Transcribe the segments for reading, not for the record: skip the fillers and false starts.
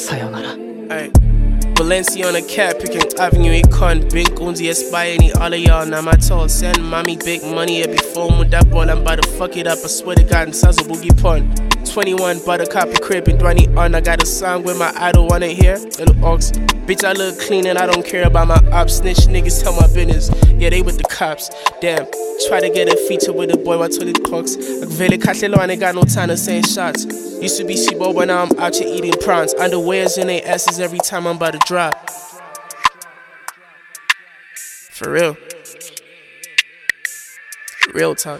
さよなら。 Ay. Valencia on a cat picking avenue icon. Big Unzi aspire any all of y'all. Now my told send mommy big money every phone with that ball. I'm about to fuck it up. I swear to God, and Sazo Boogie Pun. 21 buttercup crib and 20 on. I got a song with my idol wanna hear. Little ox. Bitch, I look clean and I don't care about my ops. Snitch niggas tell my business. Yeah, they with the cops. Damn. Try to get a feature with the boy, what toilet cocks. Like Vele Katlelo, and they got no time to send shots. Used to be Shibo, but now I'm out here eating prawns. Underwears in their asses every time I'm about to drop. For real. Real talk.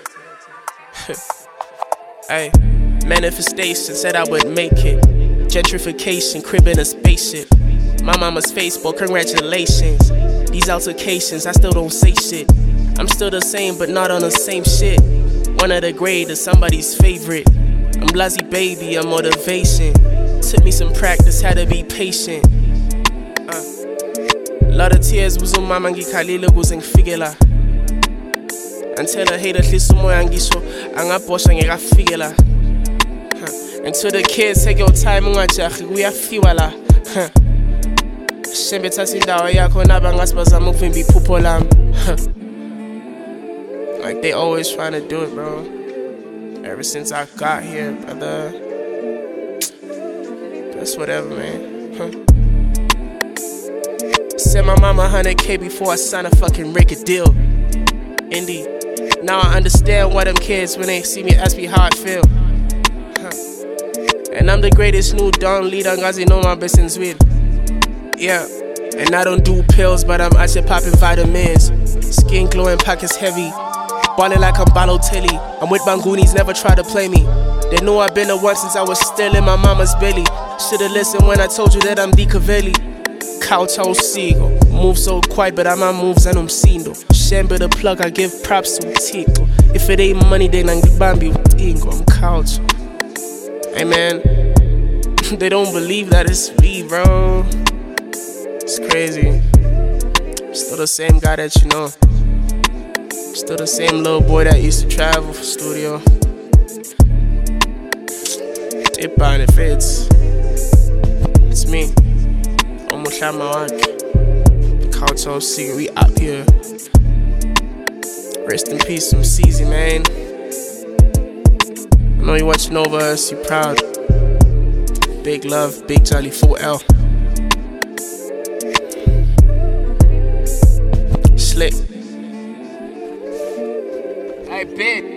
Ay, manifestation said I would make it. Gentrification, crib in a spaceship. My mama's Facebook, congratulations. These altercations, I still don't say shit. I'm still the same, but not on the same shit. One of the greatest, somebody's favorite. I'm Blasi baby, I'm motivation. Took me some practice, had to be patient. Lot of tears, buzo mama ngikhalile kuze ngifike la. Until a hater hliso umoya ngisho angabhosha ngekafike la. Until the kids take your time ungajahi kuyafiwa la. Shembe thatha indawo yakho naba ngasi bazama ukuvimba iphupho lami. Like they always trying to do it, bro. Ever since I got here, brother. That's whatever, man. Sent my mama 100K before I signed a fucking record deal. Indeed. Now I understand why them kids when they see me ask me how I feel. And I'm the greatest new Don leader, guys, you know my best in Sweden. Yeah. And I don't do pills, but I'm out here popping vitamins. Skin glowing, pockets heavy. Ballin' like I'm Balotelli. I'm with Bangunis, never try to play me. They know I've been the one since I was still in my mama's belly. Should've listened when I told you that I'm Di Cavelli. Kowtow Seagull. Move so quiet, but I'm moves and I'm sindo. Shembe the plug, I give props to Tico. If it ain't money, then I'm Bambi with Ingo. I'm couch. Hey man, they don't believe that it's me, bro. It's crazy. Still the same guy that you know. Still the same little boy that used to travel for studio. It benefits. It's me. Omuhlama wakhe. Kowtow Seagull, we up here. Rest in peace, some CZ, man. I know you're watching over us, you proud. Big love, Big Charlie 4L. Slick. I bet.